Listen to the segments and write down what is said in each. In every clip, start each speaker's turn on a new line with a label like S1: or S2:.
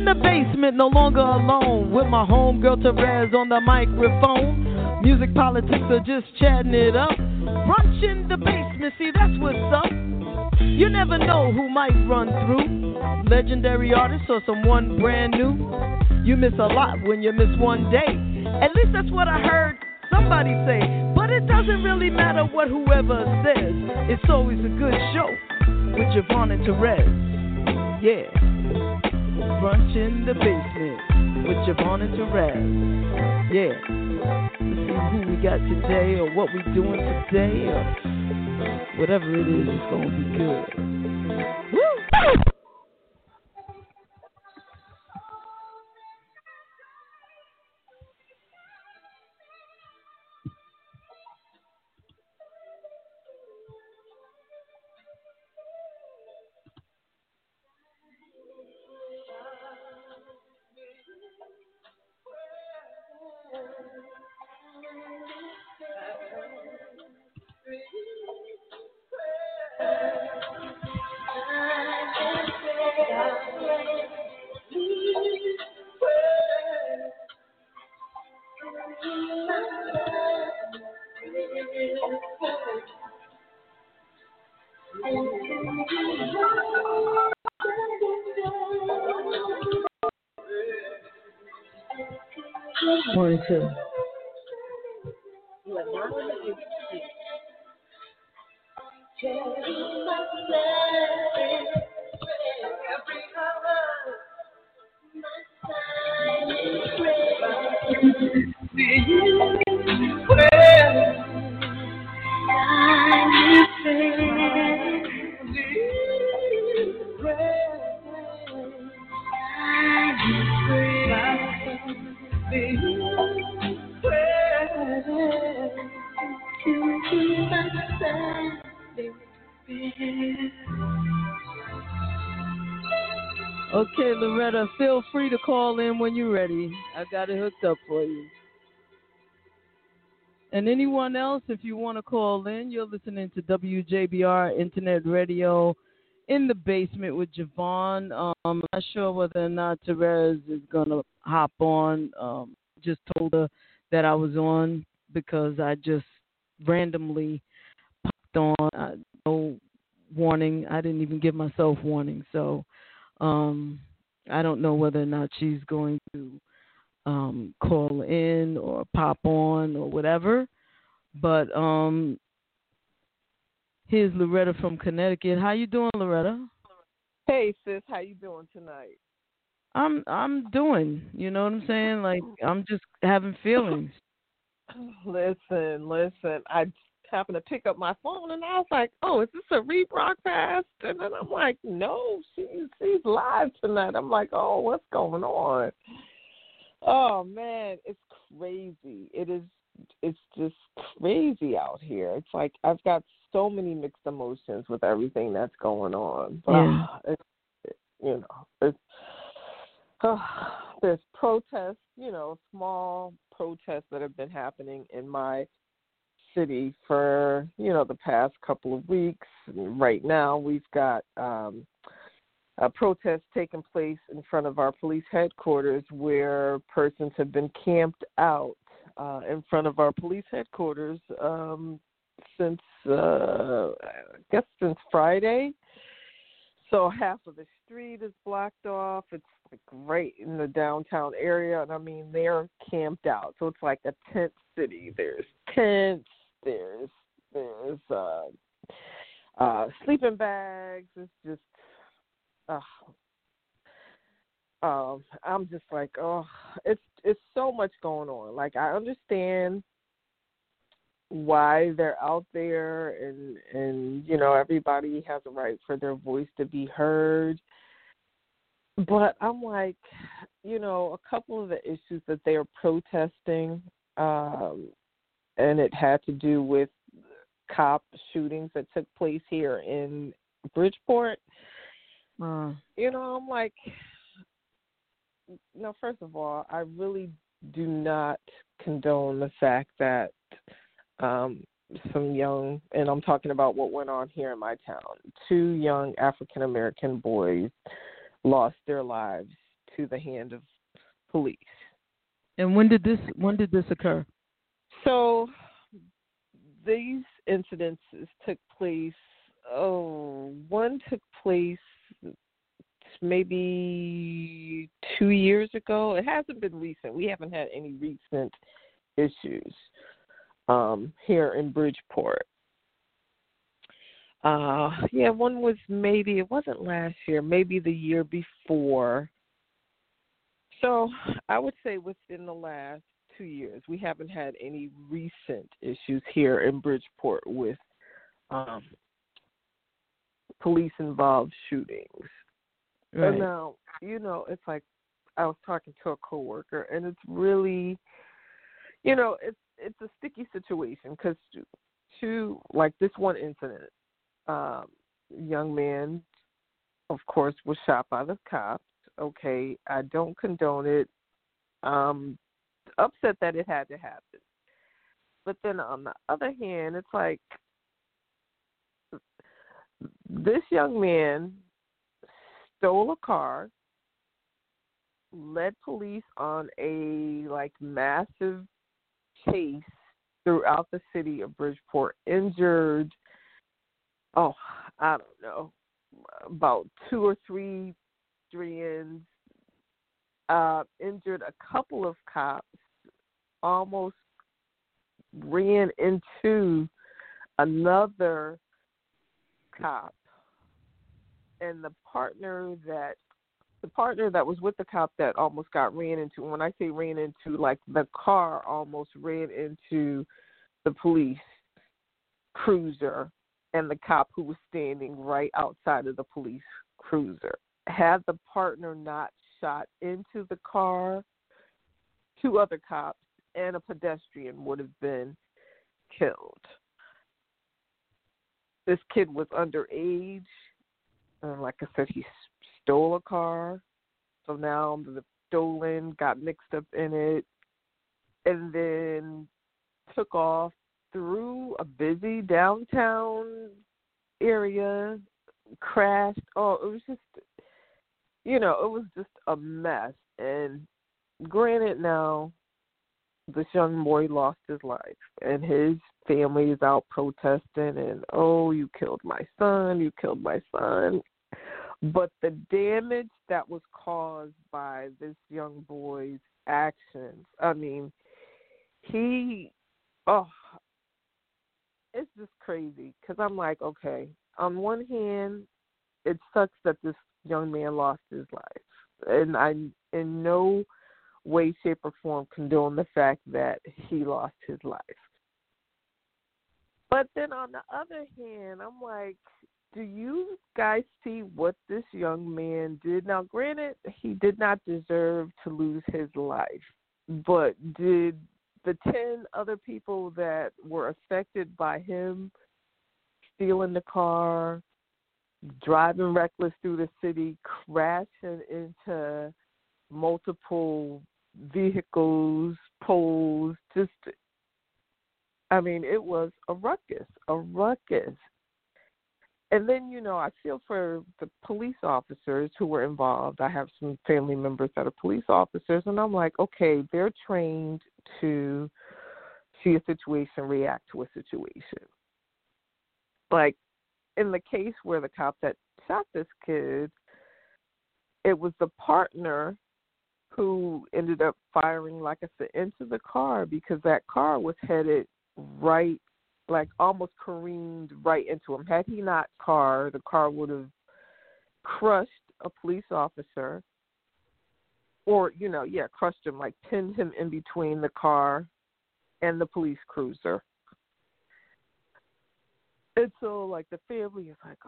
S1: the basement, no longer alone, with my homegirl Therese on the microphone. Music, politics, or just chatting it up. Brunch in the basement, see that's what's up. You never know who might run through. Legendary artists or someone brand new. You miss a lot when you miss one day. At least that's what I heard somebody say. But it doesn't really matter what whoever says. It's always a good show with Javon and Therese. Yeah. Brunch in the basement with Javon and Therese. Yeah. Let's see who we got today or what we doing today or whatever it is, it's gonna be good. Woo! One, two. Okay, Loretta, feel free to call in when you're ready. I got it hooked up for you. And anyone else, if you want to call in, you're listening to WJBR Internet Radio in the basement with Javon. I'm not sure whether or not Therese is going to hop on. Just told her that I was on because I just randomly popped on. No warning. I didn't even give myself warning. So I don't know whether or not she's going to call in or pop on or whatever. But here's Loretta from Connecticut. How you doing, Loretta?
S2: Hey sis, how you doing tonight?
S1: I'm doing. You know what I'm saying? Like I'm just having feelings.
S2: Listen. I happened to pick up my phone and I was like, "Oh, is this a rebroadcast?" And then I'm like, "No, she's live tonight." I'm like, "Oh, what's going on?" Oh man, it's crazy. It's just crazy out here. It's like I've got so many mixed emotions with everything that's going on. But there's protests, small protests that have been happening in my city for, the past couple of weeks. Right now we've got a protest taking place in front of our police headquarters where persons have been camped out in front of our police headquarters since Friday. So half of the street is blocked off. It's like right in the downtown area, and I mean they're camped out. So it's like a tent city. There's tents. There's sleeping bags. It's just I'm just like, it's so much going on. Like I understand why they're out there, and everybody has a right for their voice to be heard. But I'm like, a couple of the issues that they are protesting, and it had to do with cop shootings that took place here in Bridgeport. I'm like, no, first of all, I really do not condone the fact that some young, and I'm talking about what went on here in my town, 2 young African-American boys lost their lives to the hand of police.
S1: And when did this occur?
S2: So these incidences took place. One took place maybe 2 years ago. It hasn't been recent. We haven't had any recent issues here in Bridgeport. One was maybe, it wasn't last year, maybe the year before. So I would say within the last 2 years, we haven't had any recent issues here in Bridgeport with police-involved shootings.
S1: Right.
S2: And now, it's like I was talking to a coworker, and it's really, it's a sticky situation because like this one incident, young man, of course, was shot by the cops. Okay, I don't condone it. Upset that it had to happen. But then on the other hand, it's like this young man stole a car, led police on a massive chase throughout the city of Bridgeport, injured, I don't know, about 2 or 3 Syrians, injured a couple of cops, almost ran into another cop, and the partner that was with the cop that almost got ran into, when I say ran into, like the car almost ran into the police cruiser and the cop who was standing right outside of the police cruiser. Had the partner not shot into the car, 2 other cops and a pedestrian would have been killed. This kid was underage. Like I said, he stole a car. So now the stolen got mixed up in it and then took off through a busy downtown area, crashed. It was just, it was just a mess. And granted now, this young boy lost his life, and his family is out protesting, and, you killed my son, you killed my son. But the damage that was caused by this young boy's actions, I mean, it's just crazy, because I'm like, okay, on one hand, it sucks that this young man lost his life, and I in no way, shape, or form condone the fact that he lost his life. But then on the other hand, I'm like, do you guys see what this young man did? Now, granted, he did not deserve to lose his life, but did the 10 other people that were affected by him stealing the car, driving reckless through the city, crashing into multiple vehicles, poles, it was a ruckus. And then, I feel for the police officers who were involved. I have some family members that are police officers, and I'm like, okay, they're trained to see a situation, react to a situation. Like, in the case where the cop that shot this kid, it was the partner who ended up firing, like I said, into the car, because that car was headed right, almost careened right into him. Had he not the car would have crushed a police officer, or, crushed him, pinned him in between the car and the police cruiser. And so, the family is like,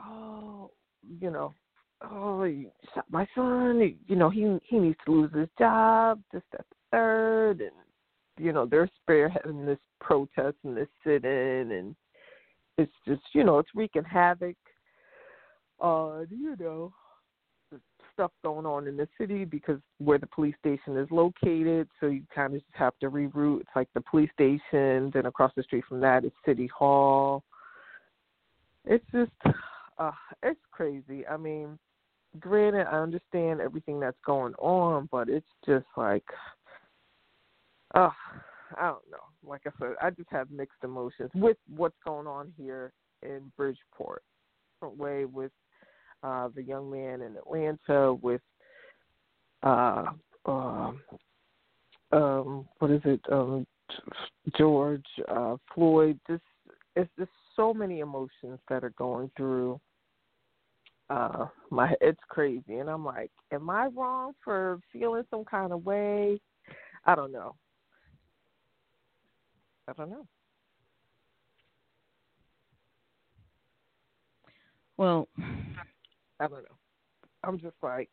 S2: you shot my son, he needs to lose his job, this, that, the third, and, they're spearheading this protest and this sit-in, and it's just, it's wreaking havoc on, stuff going on in the city, because where the police station is located, so you kind of just have to reroute. It's like the police station, then across the street from that is City Hall. It's just, it's crazy. I mean, granted, I understand everything that's going on, but it's just like, I don't know. Like I said, I just have mixed emotions with what's going on here in Bridgeport. Different way with the young man in Atlanta, with what is it? George Floyd. It's just so many emotions that are going through. It's crazy, and I'm like, am I wrong for feeling some kind of way? I don't know.
S1: Well,
S2: I don't know. I'm just like,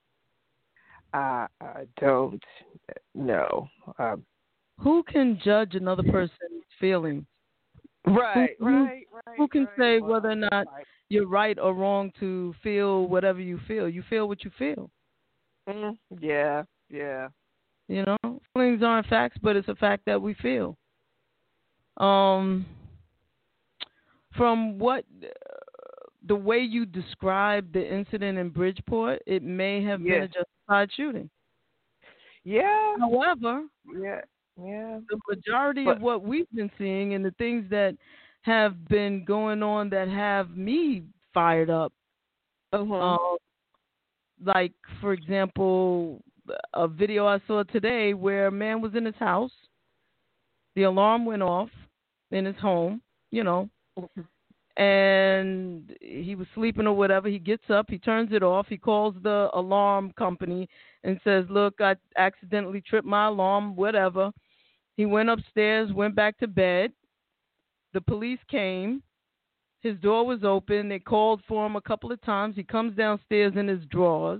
S2: I don't know.
S1: who can judge another person's feelings?
S2: Right.
S1: Who can say
S2: Well,
S1: whether or not you're right or wrong to feel whatever you feel? You feel what you feel.
S2: Yeah.
S1: You know, feelings aren't facts, but it's a fact that we feel. From what the way you described the incident in Bridgeport, it may have been a justified shooting.
S2: Yeah.
S1: However,
S2: Yeah.
S1: the majority of what we've been seeing and the things that have been going on that have me fired up, like, for example, a video I saw today where a man was in his house. The alarm went off in his home, and he was sleeping or whatever. He gets up, he turns it off, he calls the alarm company and says, look, I accidentally tripped my alarm, whatever. He went upstairs, went back to bed. The police came. His door was open. They called for him a couple of times. He comes downstairs in his drawers.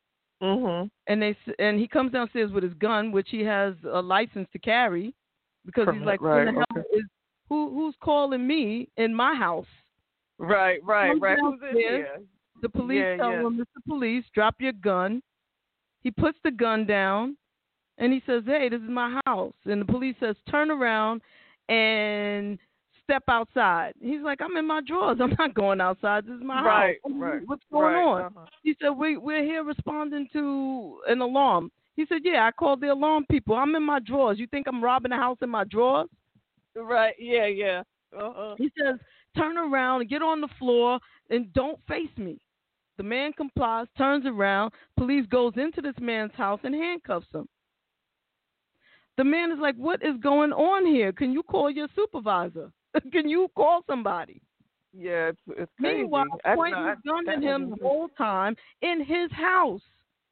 S1: And he comes downstairs with his gun, which he has a license to carry, because he's like,
S2: right,
S1: who the hell is who's calling me in my house?
S2: Right. Who's in here?
S1: The police tell him, Mr. Police, drop your gun. He puts the gun down, and he says, hey, this is my house. And the police says, turn around and step outside. He's like, I'm in my drawers. I'm not going outside. This is my house.
S2: Right.
S1: What's going on? He said, we're here responding to an alarm. He said, yeah, I called the alarm people. I'm in my drawers. You think I'm robbing a house in my drawers?
S2: Right, yeah.
S1: He says, turn around and get on the floor and don't face me. The man complies, turns around. Police goes into this man's house and handcuffs him. The man is like, what is going on here? Can you call your supervisor? Can you call somebody?
S2: Yeah, it's crazy.
S1: Meanwhile, pointing his gun at him the whole time in his house.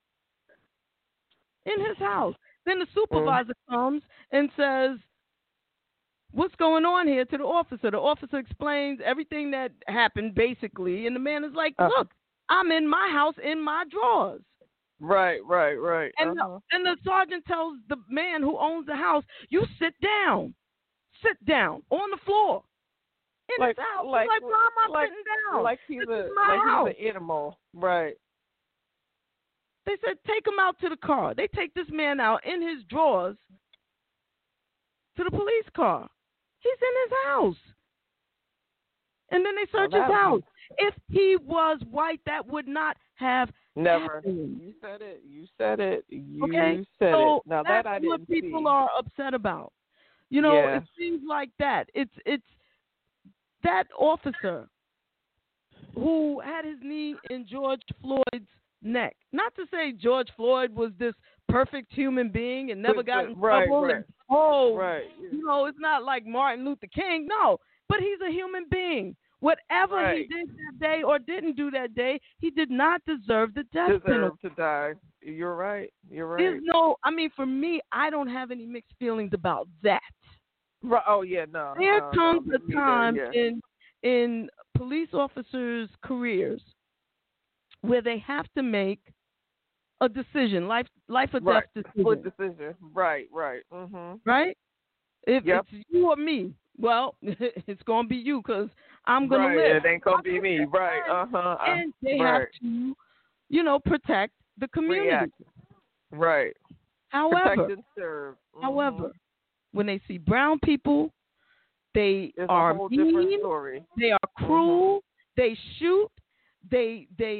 S1: Then the supervisor comes and says, what's going on here, to the officer? The officer explains everything that happened, basically, and the man is like, look, I'm in my house in my drawers.
S2: Right.
S1: And the sergeant tells the man who owns the house, you sit down on the floor in his house. Like, why am I sitting down?
S2: Like he's an animal. Right.
S1: They said, take him out to the car. They take this man out in his drawers to the police car. He's in his house. And then they search his house. If he was white, that would not have happened.
S2: You said it.
S1: Okay? So now that I didn't see. That's what people are upset about. It seems like that. It's that officer who had his knee in George Floyd's neck. Not to say George Floyd was this perfect human being and never got in trouble.
S2: Right.
S1: It's not like Martin Luther King. No, but he's a human being. Whatever he did that day or didn't do that day, he did not deserve the death penalty.
S2: To die. You're right.
S1: There's for me, I don't have any mixed feelings about that.
S2: Right. Oh, yeah, no.
S1: There comes a time in police officers' careers where they have to make a decision, life or death decision.
S2: Good decision. Right. Mm-hmm.
S1: Right? If it's you or me, well, it's going to be you because I'm going to live.
S2: It ain't going to be me. Right.
S1: And they have to, protect the community.
S2: Right.
S1: However,
S2: protect and serve. Mm-hmm.
S1: However, when they see brown people, they are
S2: a whole
S1: mean,
S2: different story.
S1: They are cruel, they shoot, they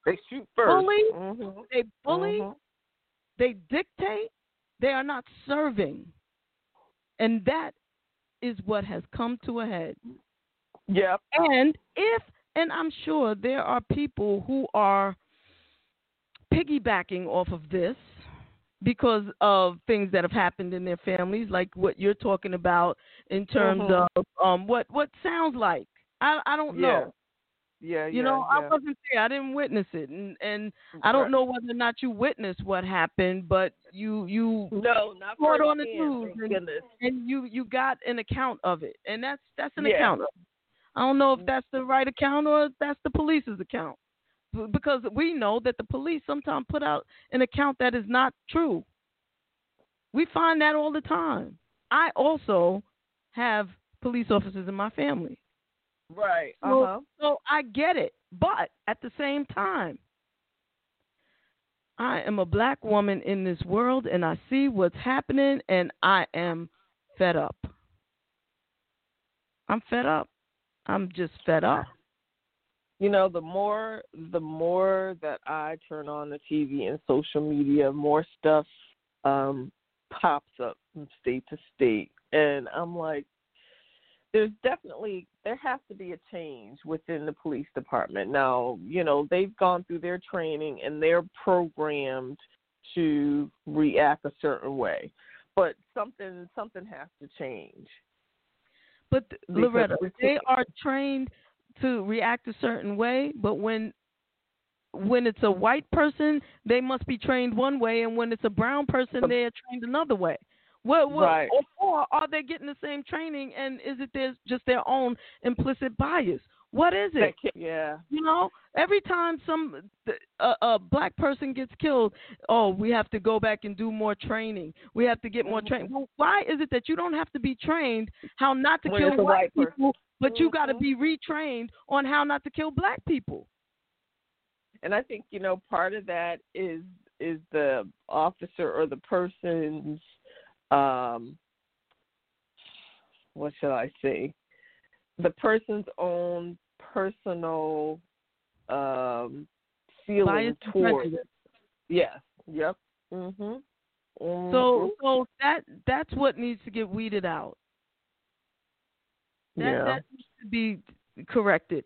S2: They shoot first.
S1: bully, they bully,
S2: Mm-hmm.
S1: they dictate, they are not serving. And that is what has come to a head.
S2: Yep.
S1: And I'm sure there are people who are piggybacking off of this because of things that have happened in their families, like what you're talking about in terms of what sounds like. I don't know.
S2: Yeah.
S1: You know, I wasn't there. I didn't witness it, and I don't know whether or not you witnessed what happened, but you
S2: no, not
S1: saw it on the
S2: firsthand,
S1: news, and you got an account of it, and that's an
S2: Yeah.
S1: account of it. I don't know if that's the right account or if that's the police's account, because we know that the police sometimes put out an account that is not true. We find that all the time. I also have police officers in my family.
S2: Right.
S1: So I get it. But at the same time, I am a black woman in this world, and I see what's happening, and I am fed up. I'm fed up. I'm just fed up.
S2: You know, the more that I turn on the TV and social media, more stuff pops up from state to state. And I'm like, there has to be a change within the police department. Now, you know, they've gone through their training and they're programmed to react a certain way. But something has to change.
S1: But Loretta, they are trained to react a certain way, but when it's a white person, they must be trained one way, and when it's a brown person, they are trained another way.
S2: Right.
S1: Or are they getting the same training, and is it just their own implicit bias? What is it?
S2: Yeah.
S1: You know, every time a black person gets killed, we have to go back and do more training. We have to get more training. Well, why is it that you don't have to be trained how not to kill white people, but you got to be retrained on how not to kill black people?
S2: And I think, you know, part of that is the officer or the person's what shall I say? The person's own personal feeling towards it. Yes. Yep.
S1: So that's what needs to get weeded out. That needs to be corrected.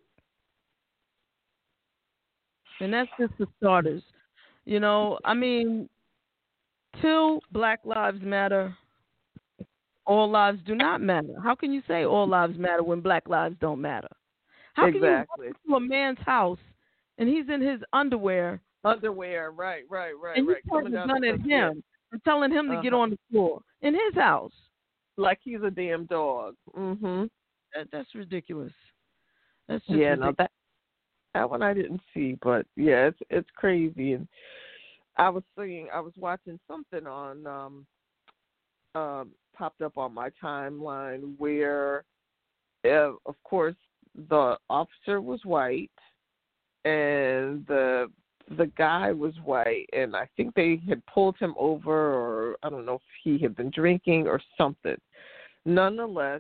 S1: And that's just the starters. You know, I mean, till Black Lives Matter, all lives do not matter. How can you say all lives matter when black lives don't matter? How can you go to a man's house and he's in his underwear?
S2: Right.
S1: And you point a gun at him and telling him to get on the floor in his house.
S2: Like he's a damn dog.
S1: That's ridiculous. That's just
S2: ridiculous. No, that one I didn't see, but yeah, it's crazy. And I was watching something on popped up on my timeline where, of course, the officer was white and the guy was white, and I think they had pulled him over, or I don't know if he had been drinking or something. Nonetheless,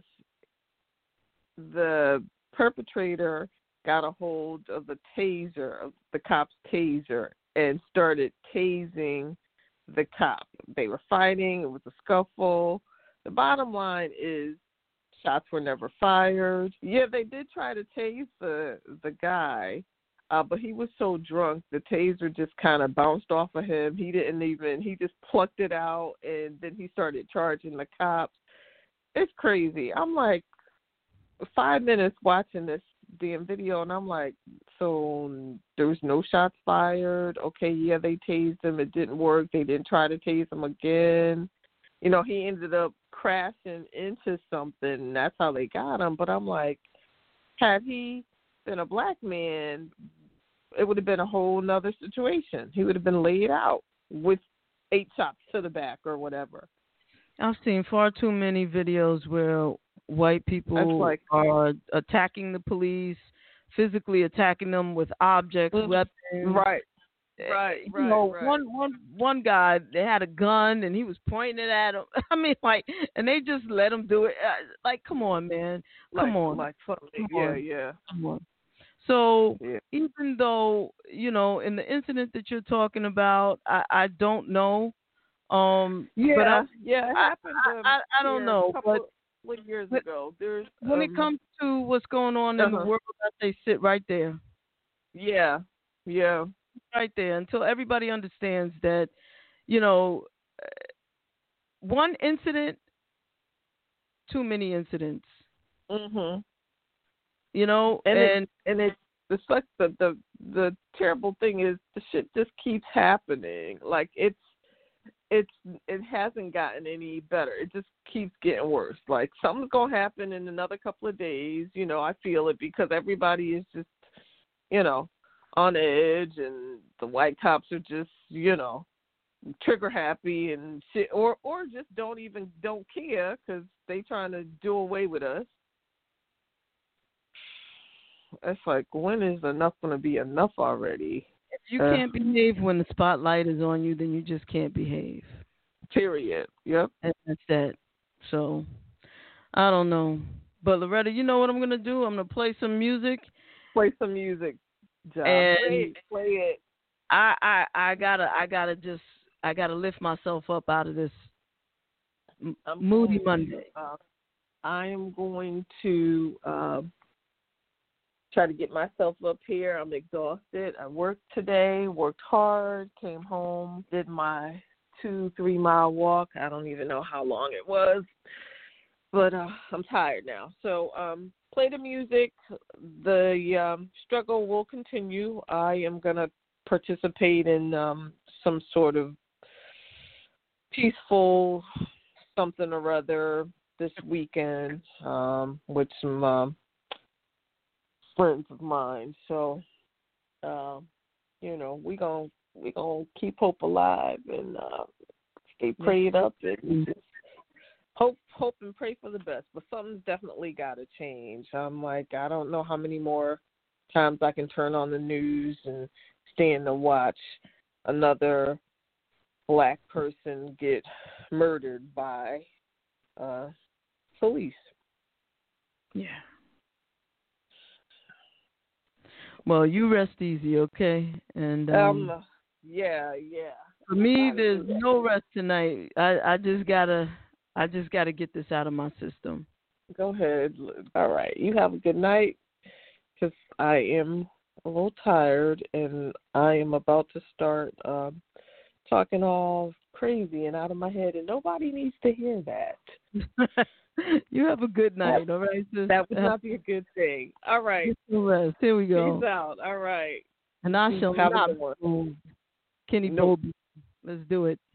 S2: the perpetrator got a hold of the cop's taser, and started tasing the cop. They were fighting. It was a scuffle. The bottom line is shots were never fired. Yeah, they did try to tase the guy, but he was so drunk, the taser just kind of bounced off of him. He just plucked it out, and then he started charging the cops. It's crazy. I'm like 5 minutes watching this damn video, and I'm like, so there was no shots fired. Okay, yeah, they tased him. It didn't work. They didn't try to tase him again. You know, he ended up crashing into something, and that's how they got him. But I'm like, had he been a black man, it would have been a whole nother situation. He would have been laid out with 8 shots to the back or whatever.
S1: I've seen far too many videos where white people are attacking the police, physically attacking them with objects, weapons.
S2: Right.
S1: One guy, they had a gun and he was pointing it at him. I mean, and they just let him do it. Come on, man. Come on.
S2: Come on.
S1: So
S2: Yeah.
S1: even though, in the incident that you're talking about, I don't know. But
S2: Yeah, yeah, it happened.
S1: I don't
S2: A
S1: know.
S2: couple of years
S1: But
S2: ago. There's
S1: when it comes to what's going on in the
S2: uh-huh.
S1: world, I say sit right there,
S2: Yeah, yeah.
S1: right there, until everybody understands that, you know, one incident, too many incidents.
S2: Mhm. And
S1: And
S2: it the such the terrible thing is the shit just keeps happening. Like it hasn't gotten any better. It just keeps getting worse. Like something's gonna happen in another couple of days. I feel it because everybody is just, on edge, and the white cops are just, trigger happy and shit, or just don't care because they trying to do away with us. It's like, when is enough gonna be enough already?
S1: if you can't behave when the spotlight is on you, then you just can't behave.
S2: Period. Yep.
S1: And that's that. So I don't know. But Loretta, you know what I'm gonna do? I'm gonna play some music.
S2: Play some music, John.
S1: And
S2: Play it.
S1: I gotta lift myself up out of this moody Monday.
S2: I am going to try to get myself up here. I'm exhausted. I worked today, worked hard, came home, did my 2-3 mile walk. I don't even know how long it was, but I'm tired now. So play the music. The struggle will continue. I am going to participate in some sort of peaceful something or other this weekend with some friends of mine. So, we gonna keep hope alive and stay prayed up and just hope and pray for the best. But something's definitely got to change. I'm like, I don't know how many more times I can turn on the news and stand to watch another black person get murdered by police.
S1: Yeah. Well, you rest easy, okay? And
S2: yeah.
S1: For me, there's no rest tonight. I just gotta get this out of my system.
S2: Go ahead. All right. You have a good night, because I am a little tired and I am about to start talking all crazy and out of my head, and nobody needs to hear that.
S1: You have a good night, all right, sis?
S2: That would not be a good thing. All right.
S1: Rest. Here we go.
S2: Peace out. All right.
S1: And I shall not move. Kenny Bobby. Let's do it.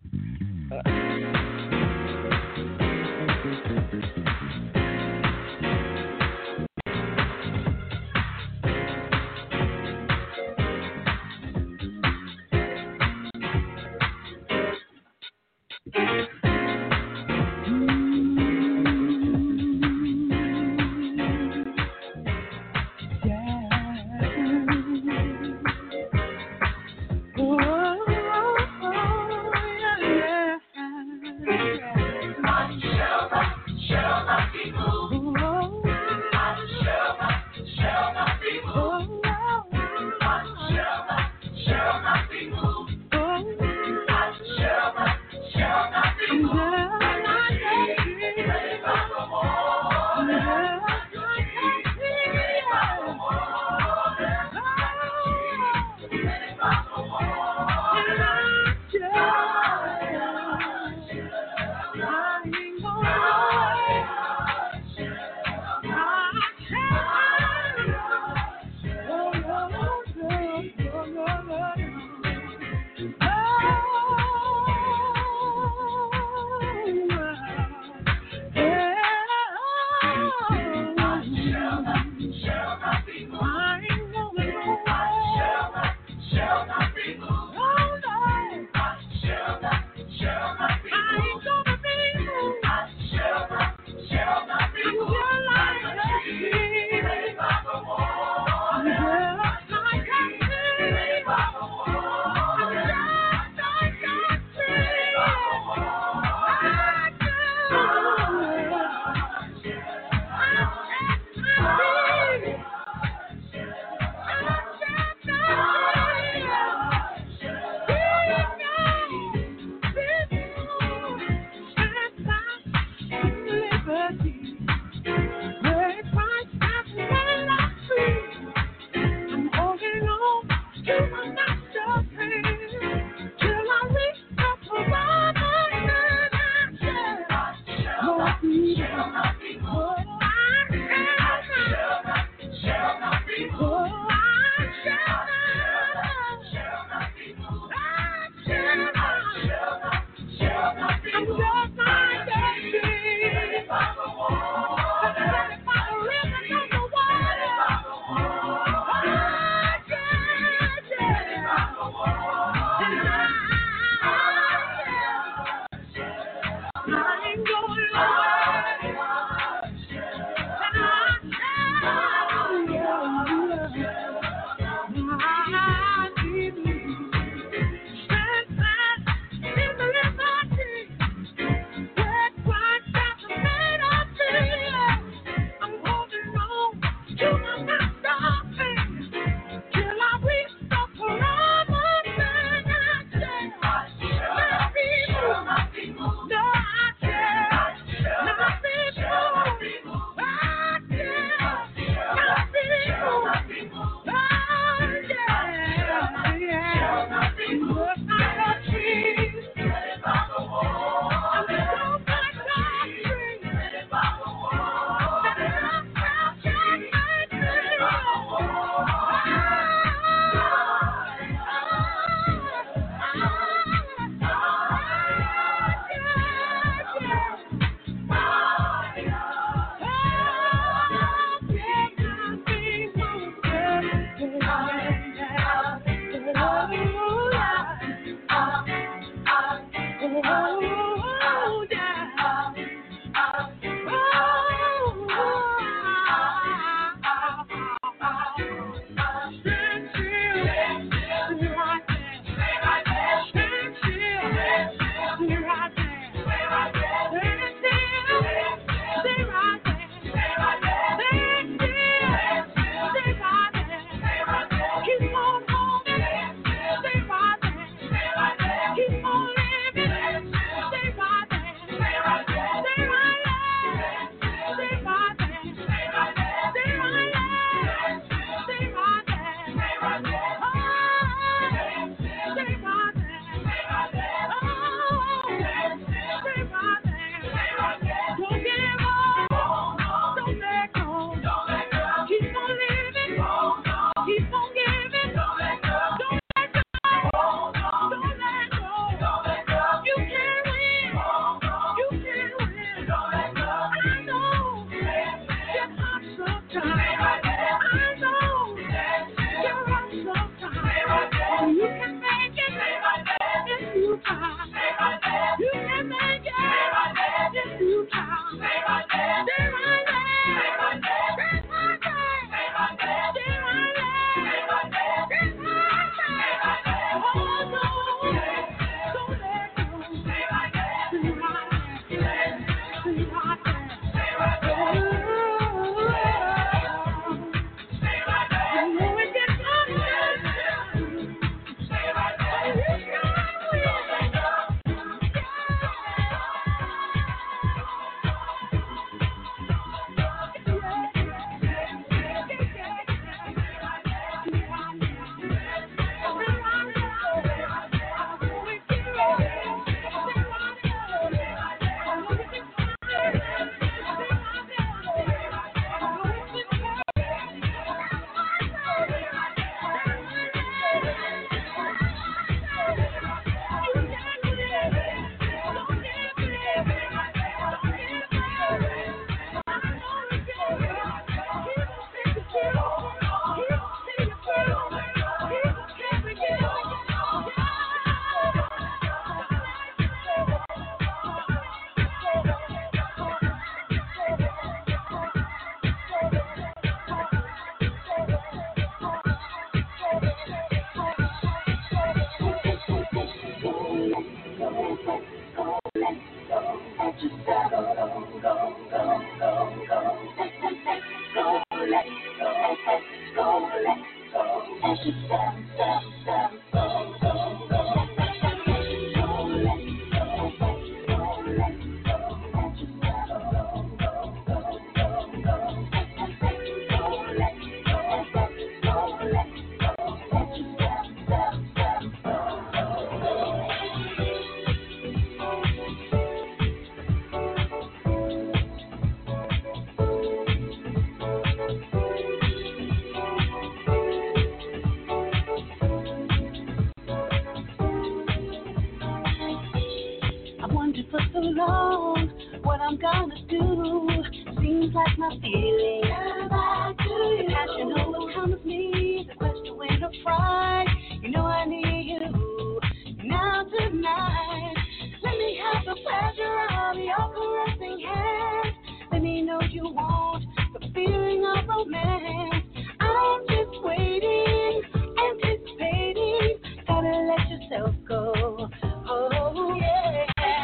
S3: so long. What I'm gonna do seems like my feeling. The passion overcomes me. The question when I fry. You know I need you now tonight. Let me have the pleasure of your caressing hands. Let me know you want the feeling of romance. I'm just waiting, anticipating. Gotta let yourself go. Oh yeah.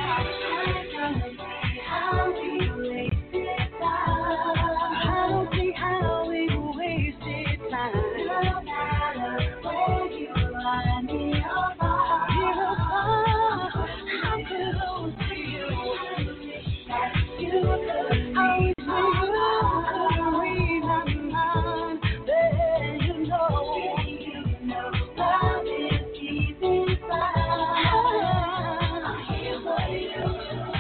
S3: How we wasted time. I don't see how we wasted time. No matter where you are, near or far. I'm close to you. I wish you could read my mind. Then you know love is deep inside. I'm here for you.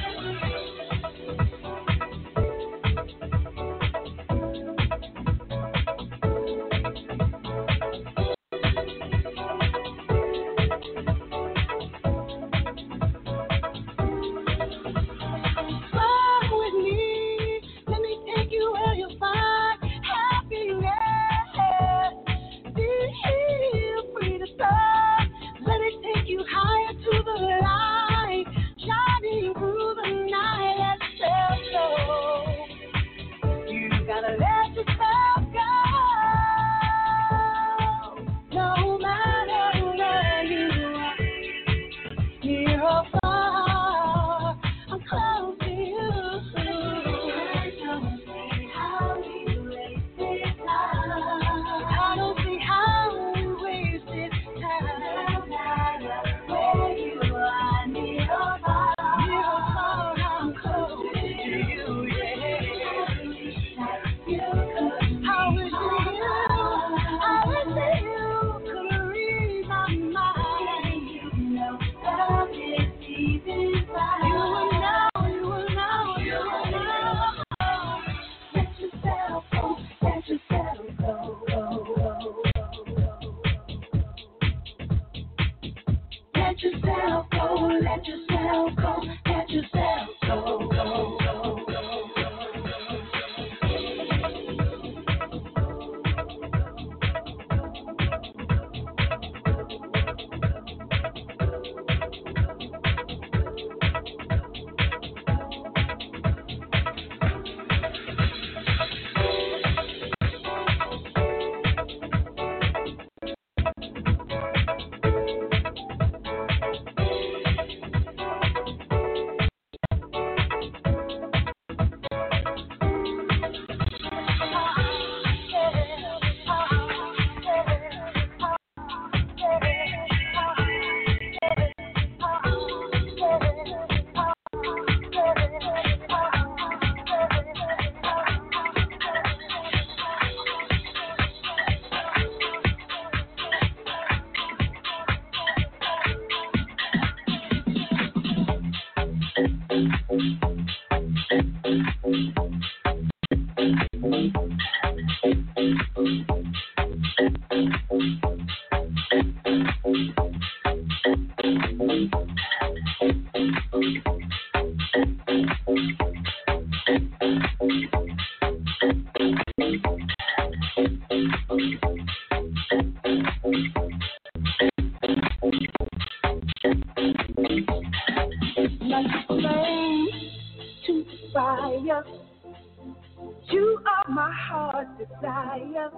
S4: You are my heart's desire.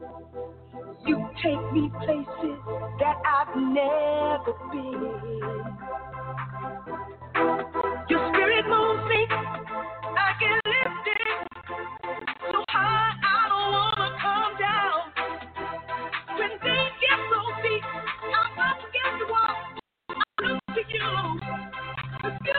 S4: You take me places that I've never been. Your spirit moves me, I get lifted so high I don't wanna come down. When things get so deep, I'm up against the wall. I look to you, 'cause you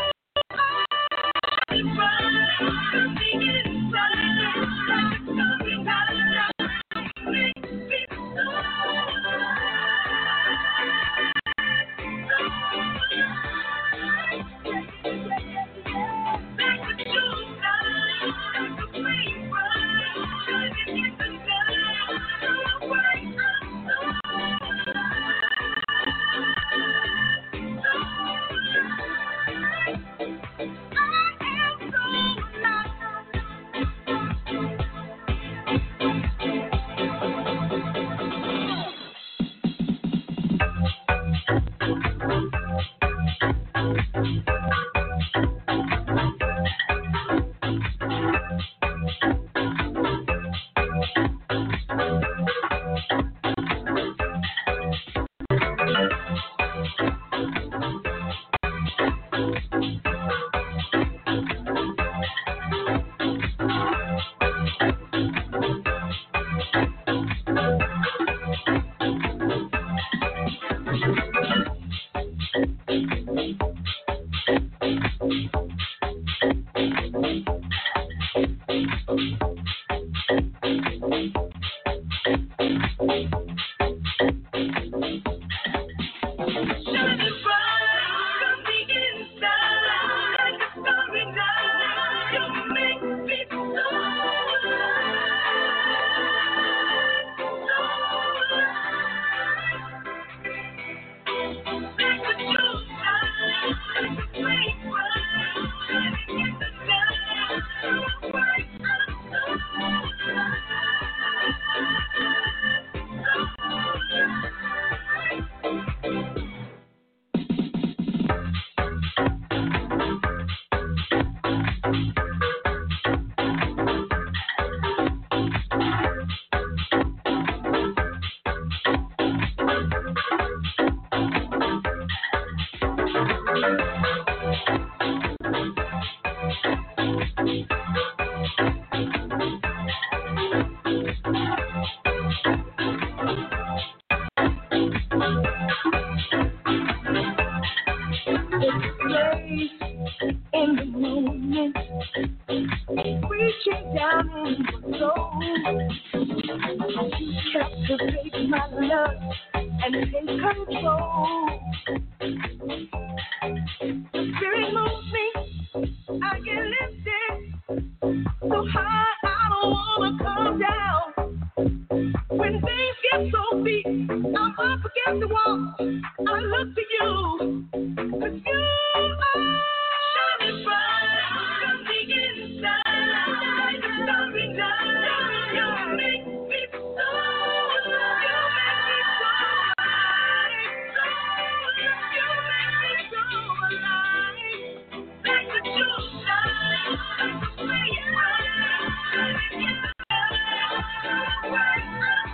S4: Shining bright from the inside, like a starry night. You make me so alive, so alive. Back with your shine, like a flame bright, shining in the night. So bright, I'm so alive, so alive. In the moment, reaching down in the soul, you captivate my love and take control. The spirit moves me, I get lifted so high I don't wanna come down. When things get so deep, I'm up against the wall. I look to you, 'cause you are shining bright from the inside, like a starry night. You make me so alive. You make me so alive. You make me so alive. Like the true light, like the flame bright, shining in the night. So bright,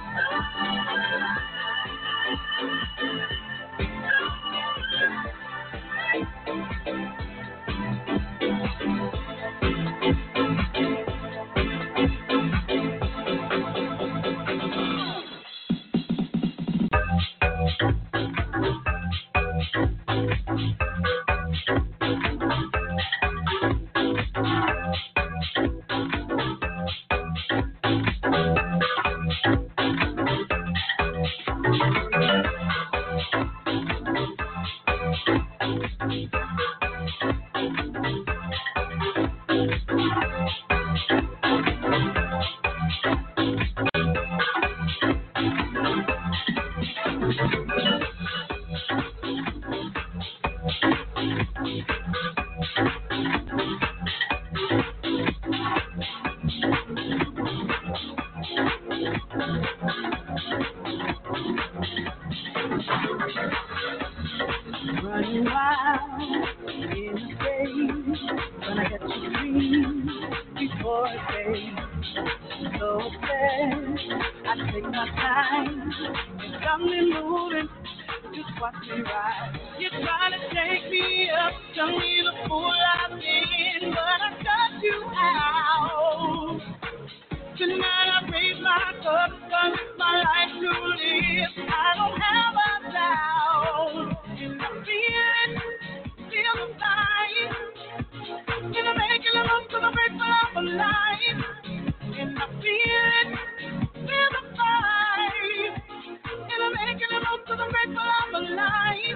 S4: running wild in the days when I get to dream before it fades. So fast, I take my time, and got me moving. Just watch me ride. You're trying to take me up, tell me the fool I've been, but I cut you out. Tonight I raise my cup, 'cause it's my life to live. I don't have a doubt. And I feel the fight. And I'm making a move 'cause I'm grateful I'm alive. And I feel the fight. And I'm making a move 'cause I'm grateful I'm alive.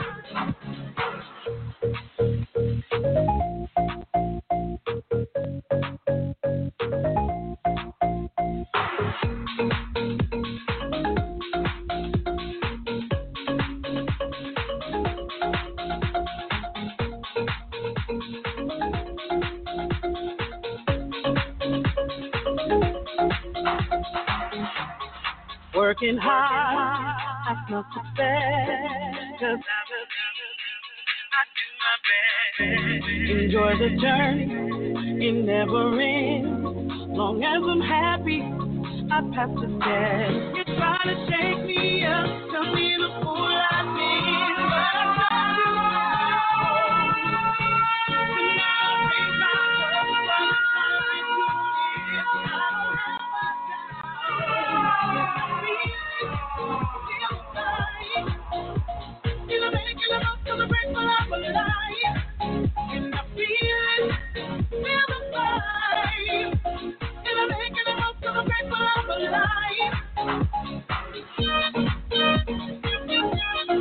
S4: Working hard, that's no success, 'cause I do my best. Enjoy the journey, it never ends. Long as I'm happy, I pass the test. You're trying to shake me up, tell me the fool I've been, but I got you out. Tonight I raise my cup, 'cause it's my life to live. I don't have a doubt. I'm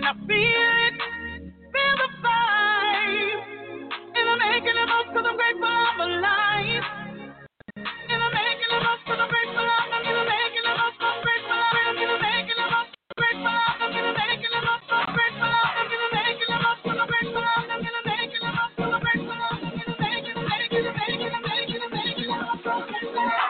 S4: I feel it, feel the vibe. And I'm making the most 'cause I'm grateful I'm alive. And I'm making the most 'cause I'm grateful I'm making the most 'cause I'm grateful I'm making the most grateful I'm making the most 'cause I'm grateful I'm making the most 'cause I'm grateful I'm making the most 'cause I'm grateful I'm making the most 'cause I'm grateful I'm.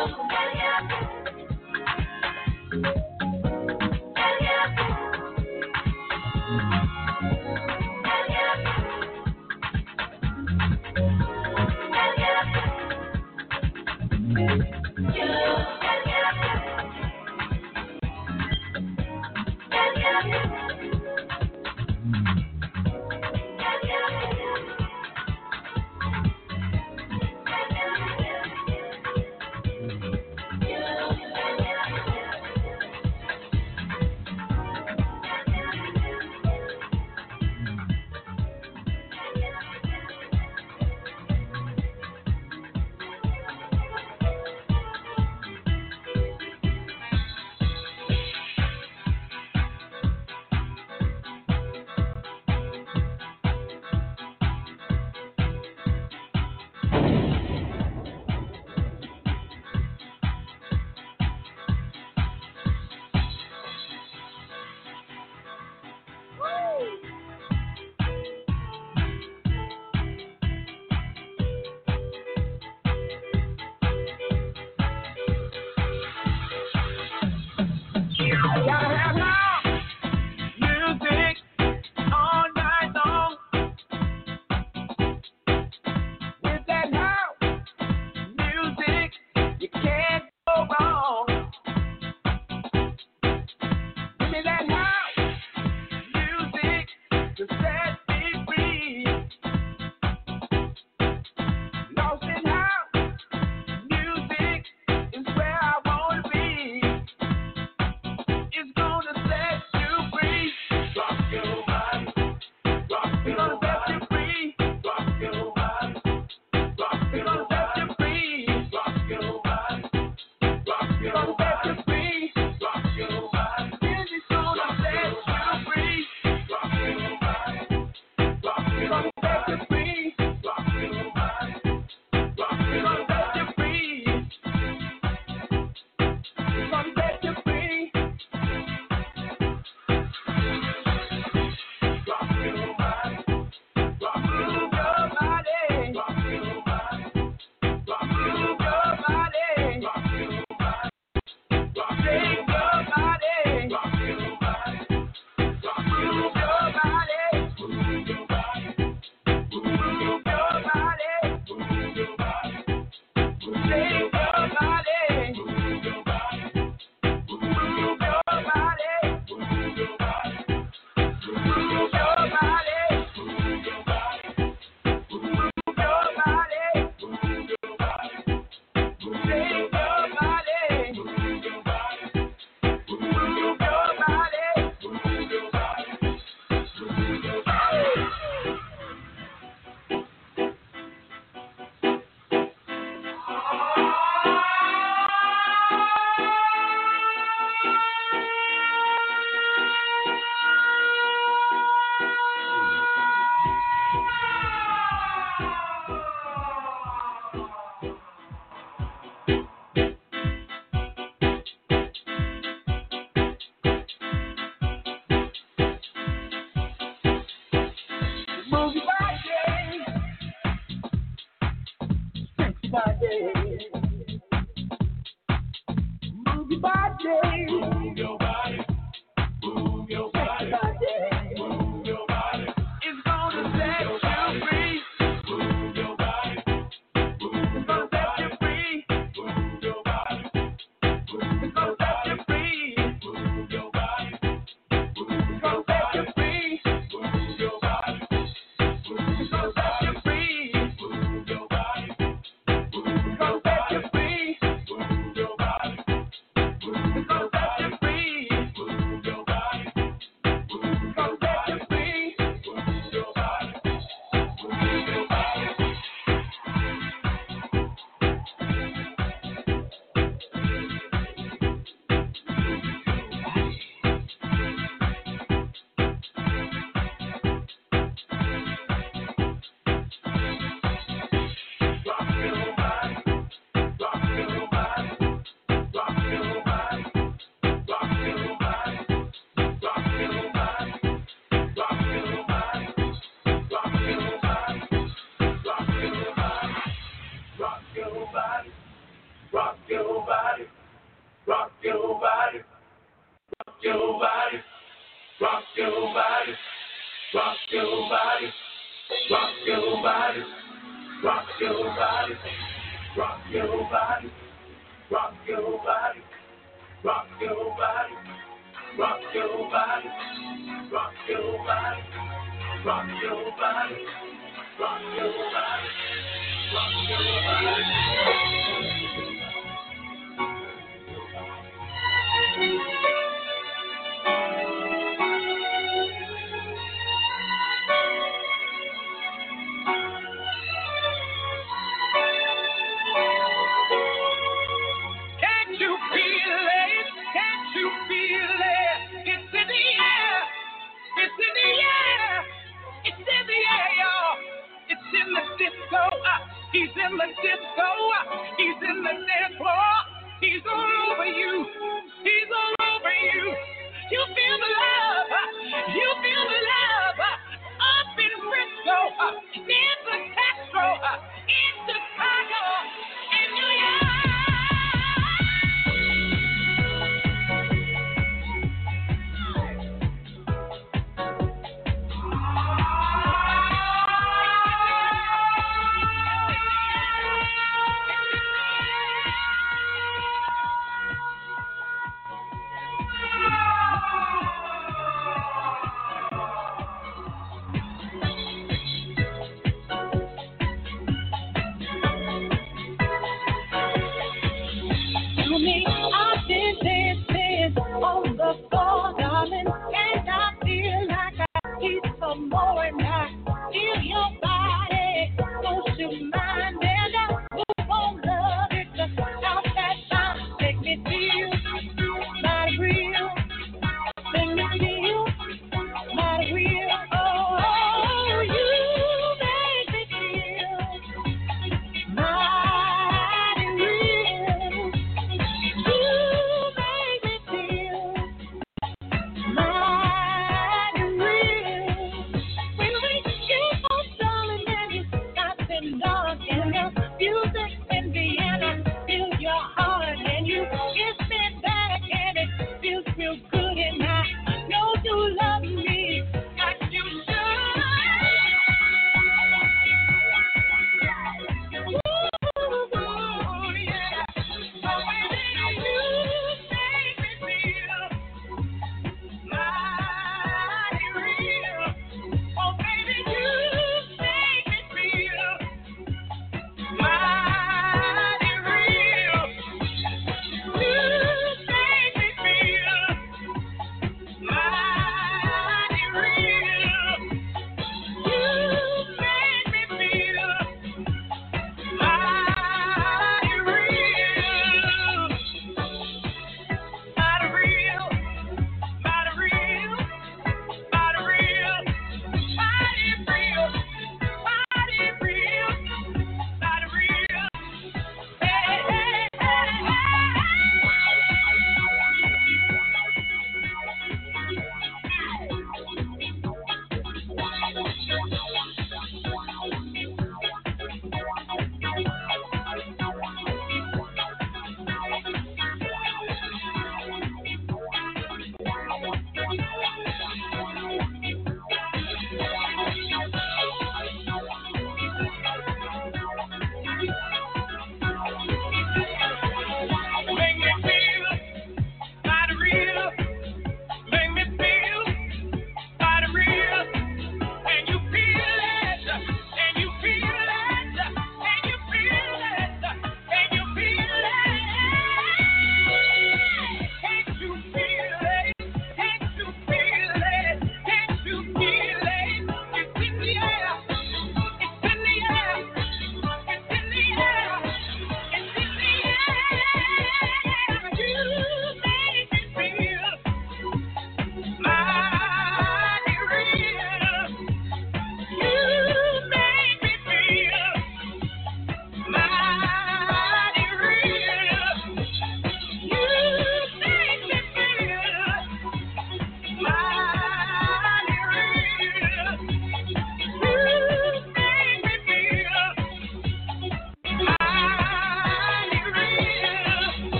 S4: Free.
S3: rock your body, rock your body, rock your body, rock your body, rock your body, rock your body, rock your body, rock your body, rock your body, rock your body, rock your body, rock your body, rock your body, rock your body, rock your body. Can't you feel it? Can't you feel it? It's in the air. It's in the air. It's in the air, y'all. It's in the disco. He's in the disco. He's in the dance floor. He's all over you. He's all over you. You feel the love. You feel the love. Up in Frisco. In the Castro. In Chicago. In New York. I've been dancing on the floor, darling, and I feel like I need some more. And I feel your body, don't you mind? And I move on, love it, just out that time, make me feel not real, make me feel not real. Oh, you make me feel mighty real. You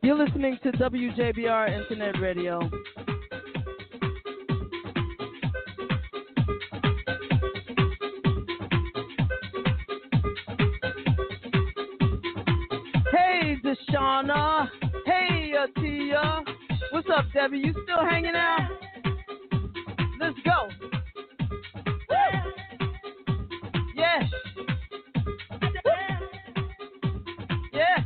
S1: You're listening to WJBR Internet Radio. Hey, Deshauna. Hey, Atia. What's up, Debbie? You still hanging out? Let's go. Yeah. Yeah.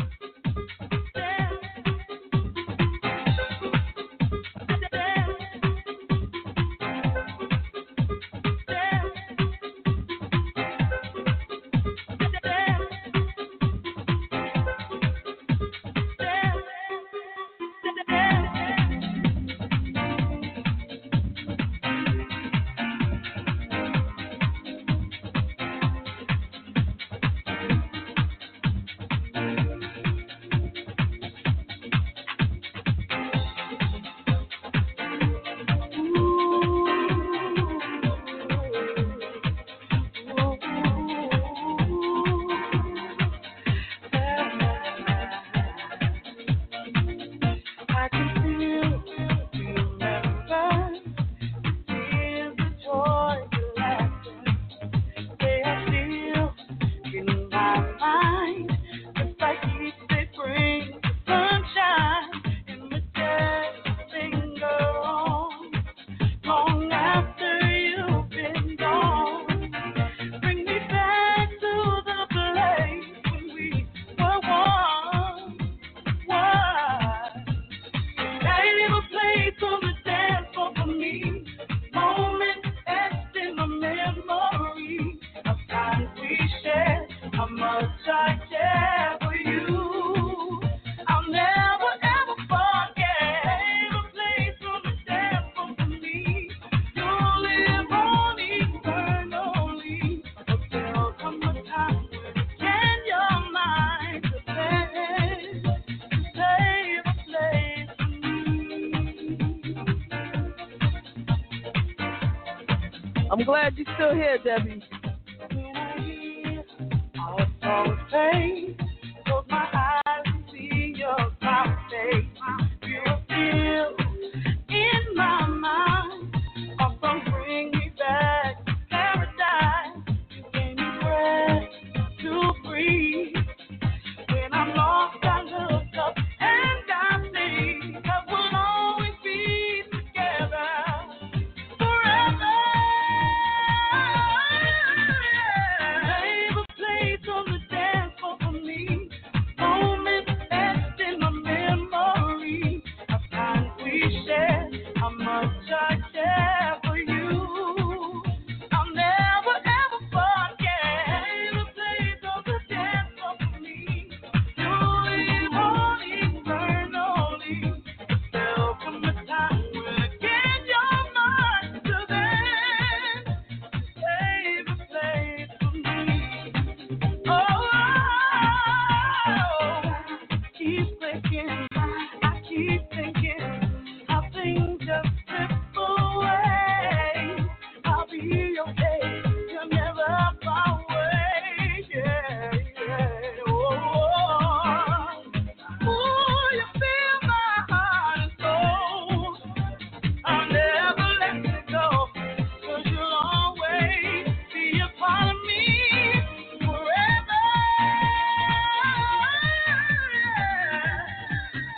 S1: I'm glad you're still here, Debbie.
S4: When I hear our song say, close my eyes and see your smile face. You're still in my mind. Our song bring me back to paradise. You gave me breath to breathe. When I'm lost, I look up and I see that we'll always be together forever. Save a place on the dance floor for me. Moments etched in my memory of times we shared, how much I care for you. I'll never ever forget. Save a place on the dance floor for me. You live on eternally. Still from the time when I get your mind to then. Save a place for me. Oh, keep thinking, I keep thinking how things just slip away. I'll be okay, you're never far away. Yeah, yeah. Oh, you feel my heart and soul. I'll never let you go, 'cause you'll always be a part of me forever.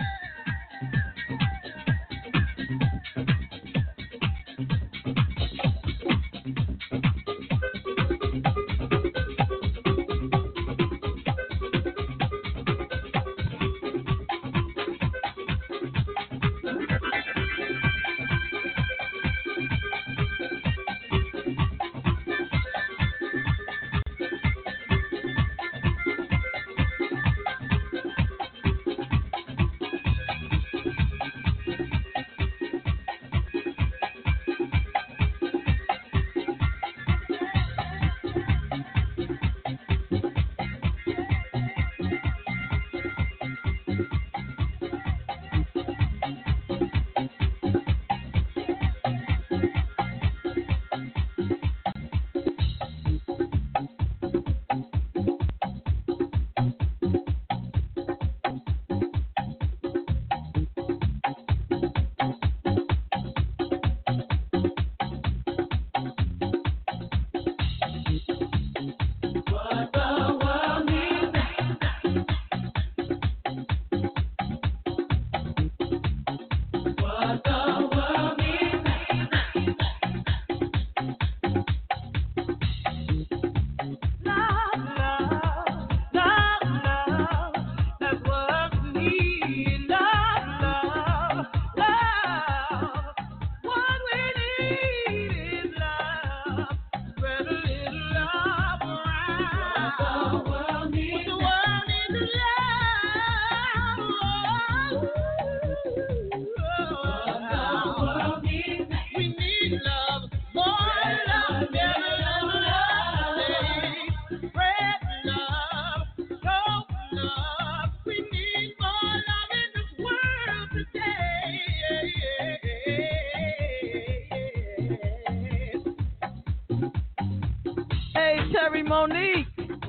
S1: Monique.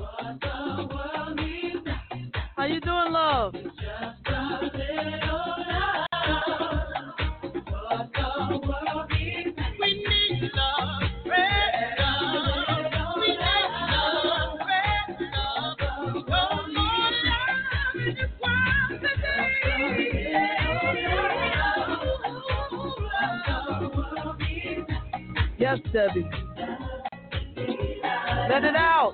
S1: How you doing, love? Yes, Debbie. Let it out.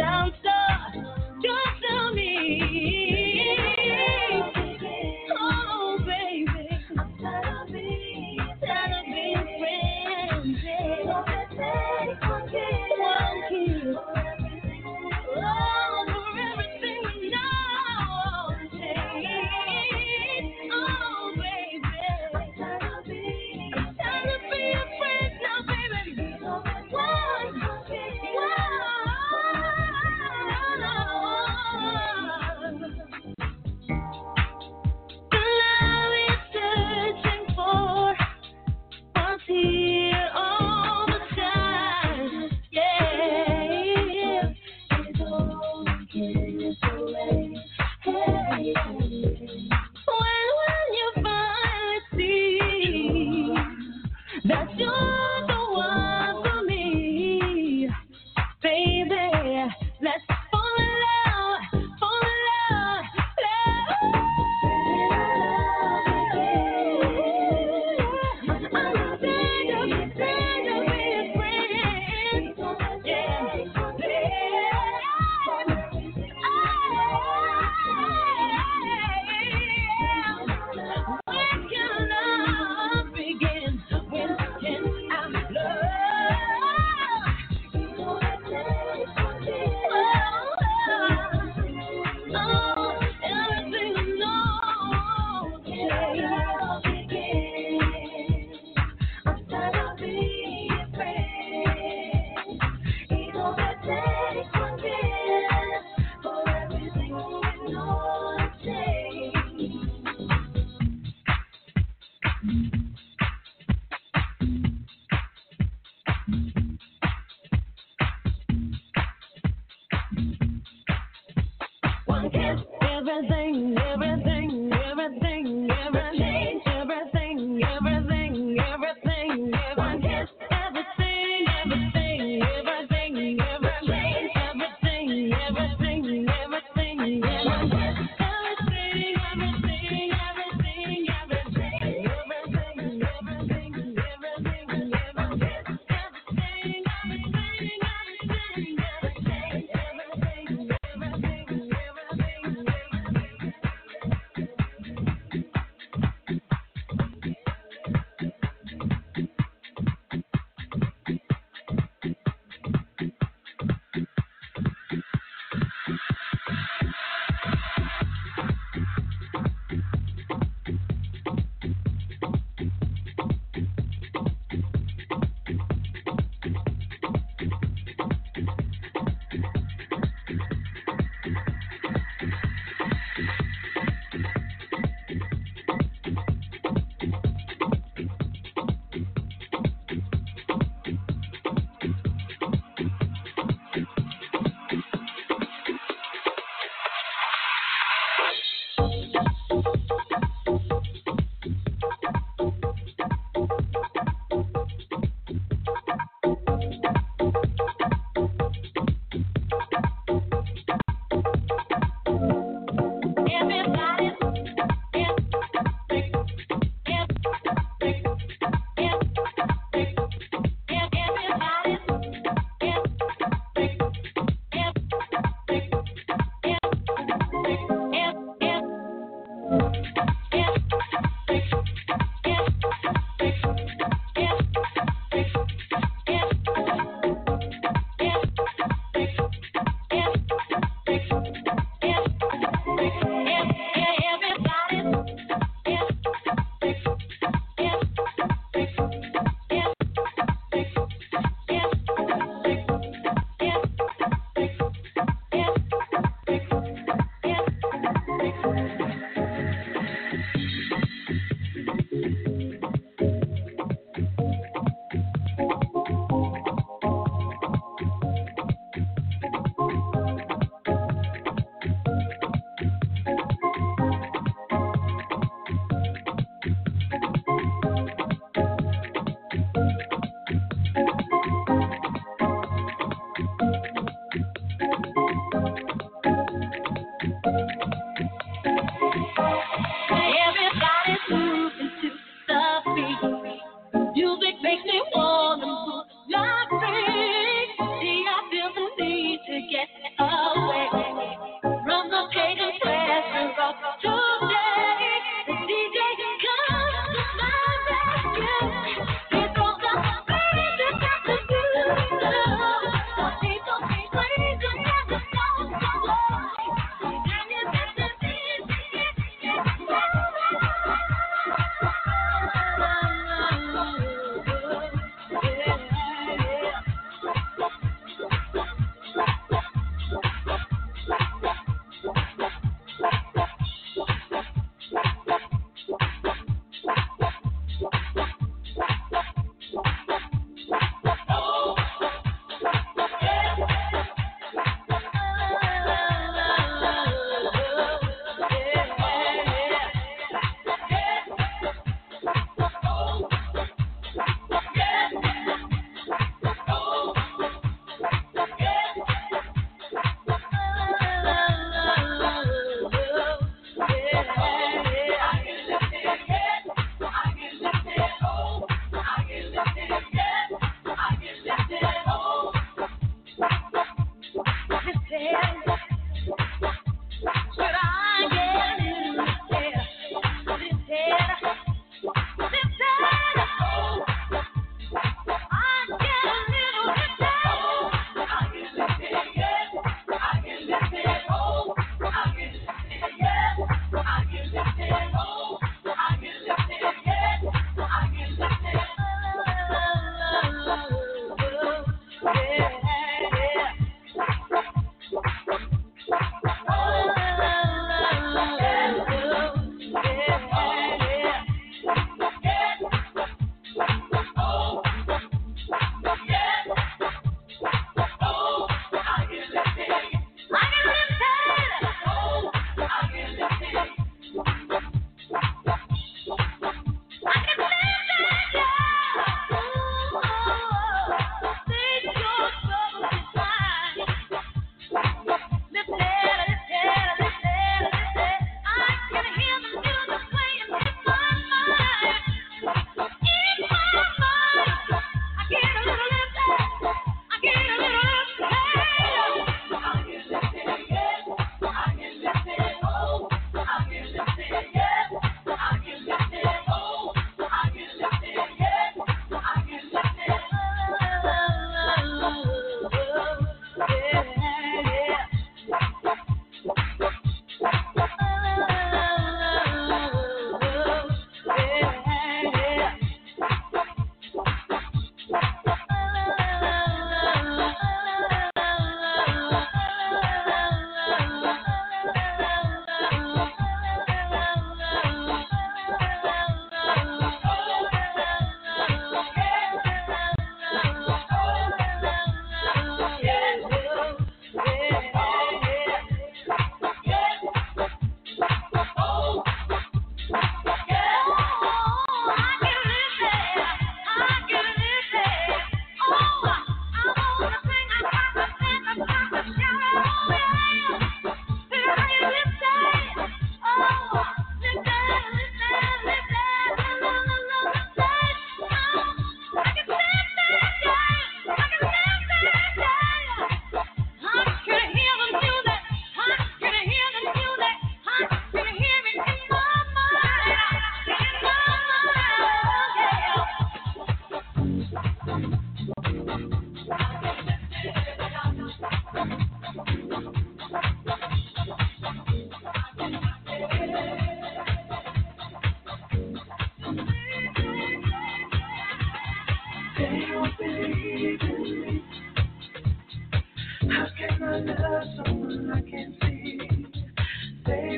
S3: Oh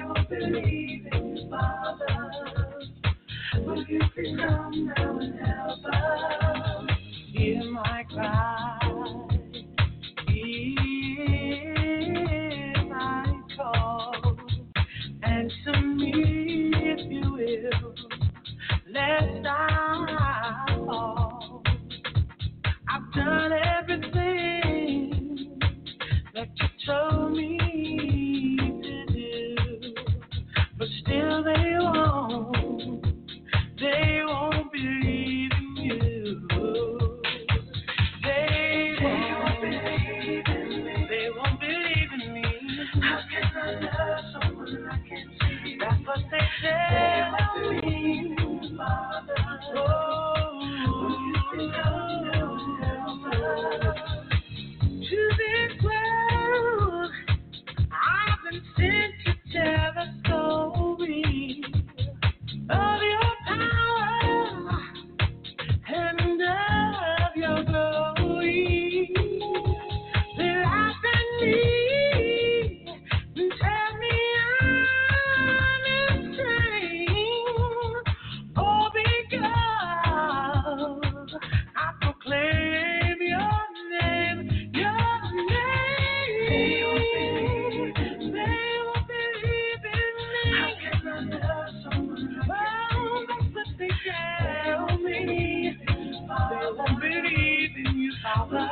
S3: will believe in you, Father. Will you please come now and help us? Hear my cry. Hear my call. Answer me if you will. Lest I fall. I've done everything that you told me to do, but still they won't believe in you. They won't believe in me. They won't believe in me. How can I love someone I can't see? That's what they tell me, Father. Oh, you come to this world, I've been sent to tell the story of your power and of your glory. The life in me, tell me I'm insane. Oh, because I proclaim your name, your name. They won't believe in me. How can I love someone? Oh, that's what they tell me. They won't believe in you, Father.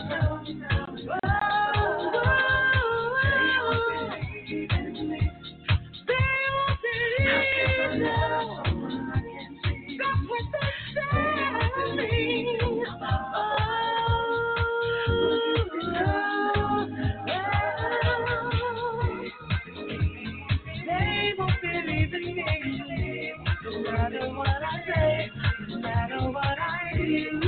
S3: No matter what I say, no matter what I do.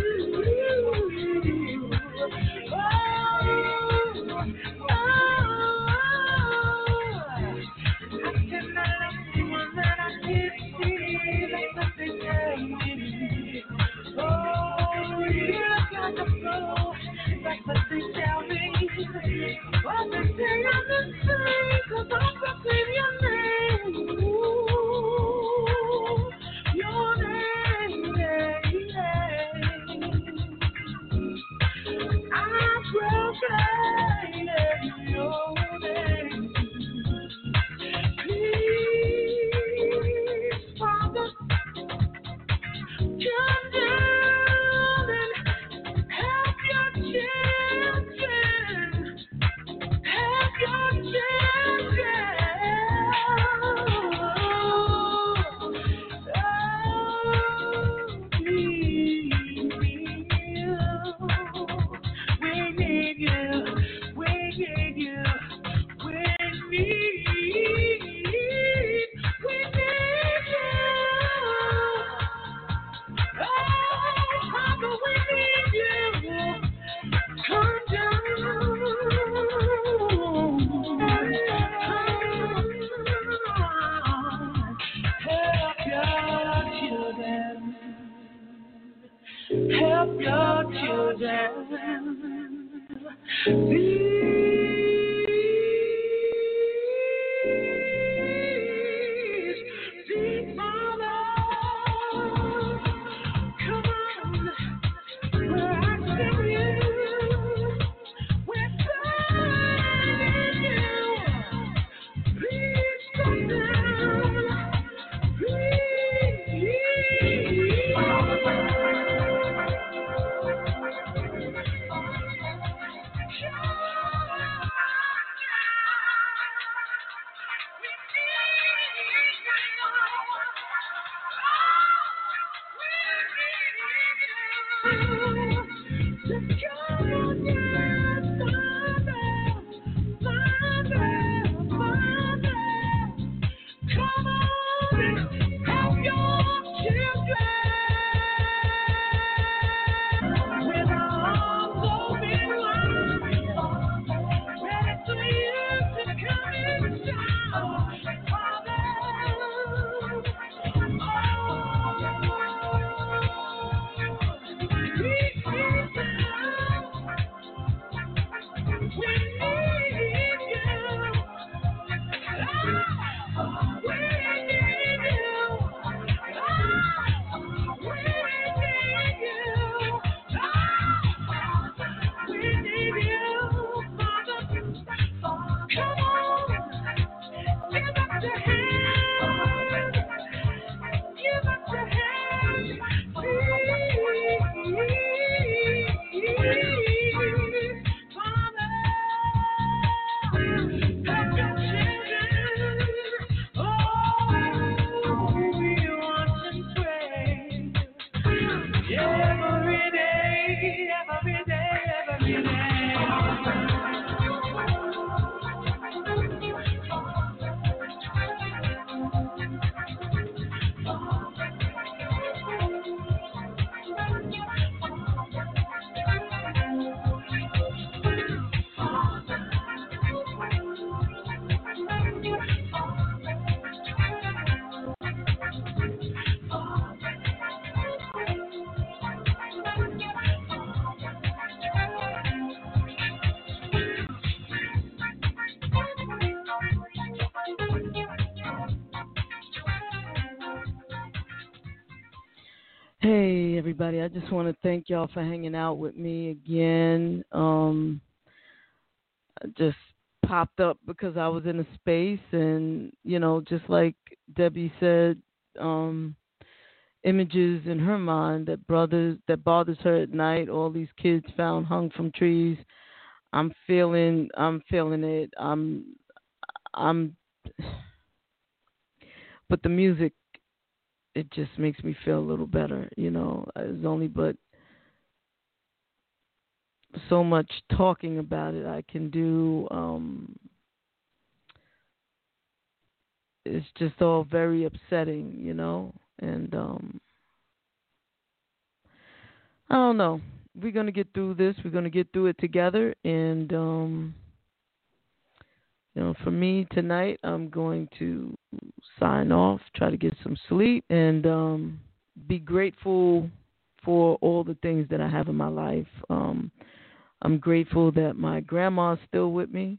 S3: Help your children. Please, Father, come on, we're asking you, we're begging you, please come down, please.
S1: Hey, everybody. I just want to thank y'all for hanging out with me again. I just popped up because I was in a space and, just like Debbie said, images in her mind that bothers her at night, all these kids found hung from trees. I'm feeling it. But the music, it just makes me feel a little better, There's only but so much talking about it I can do. It's just all very upsetting, and I don't know. We're going to get through this. We're going to get through it together, and for me tonight, I'm going to sign off, try to get some sleep, and be grateful for all the things that I have in my life. I'm grateful that my grandma's still with me.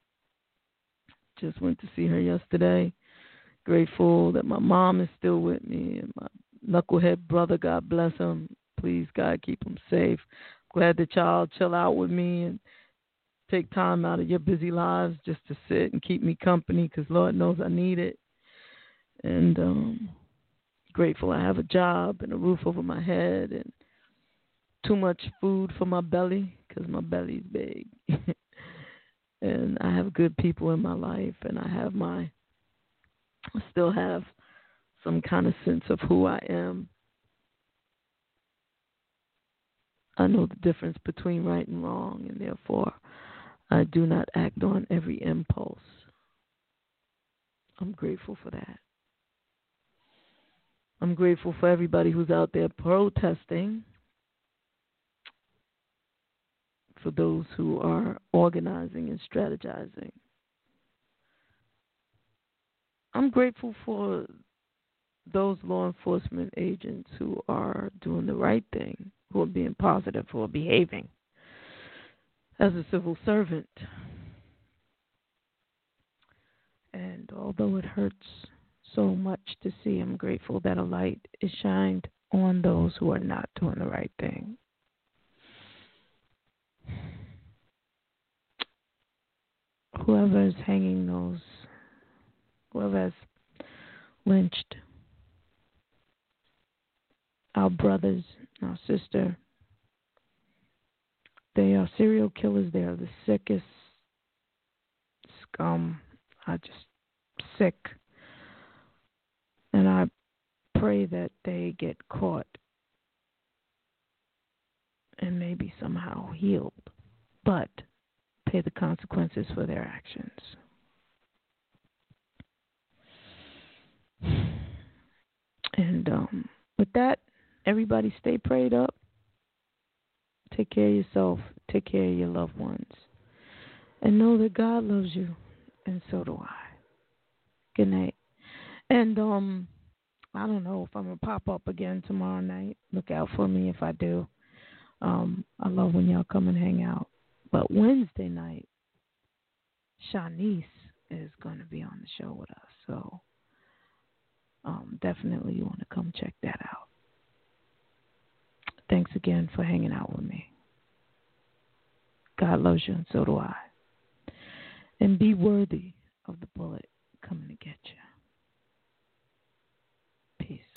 S1: Just went to see her yesterday. Grateful that my mom is still with me, and my knucklehead brother, God bless him. Please, God, keep him safe. Glad that y'all chill out with me and take time out of your busy lives just to sit and keep me company, because Lord knows I need it. And grateful I have a job and a roof over my head and too much food for my belly, because my belly's big. And I have good people in my life, and I still have some kind of sense of who I am. I know the difference between right and wrong, and therefore I do not act on every impulse. I'm grateful for that. I'm grateful for everybody who's out there protesting, for those who are organizing and strategizing. I'm grateful for those law enforcement agents who are doing the right thing, who are being positive, who are behaving as a civil servant. And although it hurts so much to see, I'm grateful that a light is shined on those who are not doing the right thing. Whoever is hanging whoever has lynched our brothers, our sister, they are serial killers. They are the sickest scum. Sick. And I pray that they get caught and maybe somehow healed, but pay the consequences for their actions. And with that, everybody stay prayed up. Take care of yourself. Take care of your loved ones. And know that God loves you, and so do I. Good night. And I don't know if I'm going to pop up again tomorrow night. Look out for me if I do. I love when y'all come and hang out. But Wednesday night, Shanice is going to be on the show with us. So definitely you want to come check that out. Thanks again for hanging out with me. God loves you, and so do I. And be worthy of the bullet coming to get you. Peace.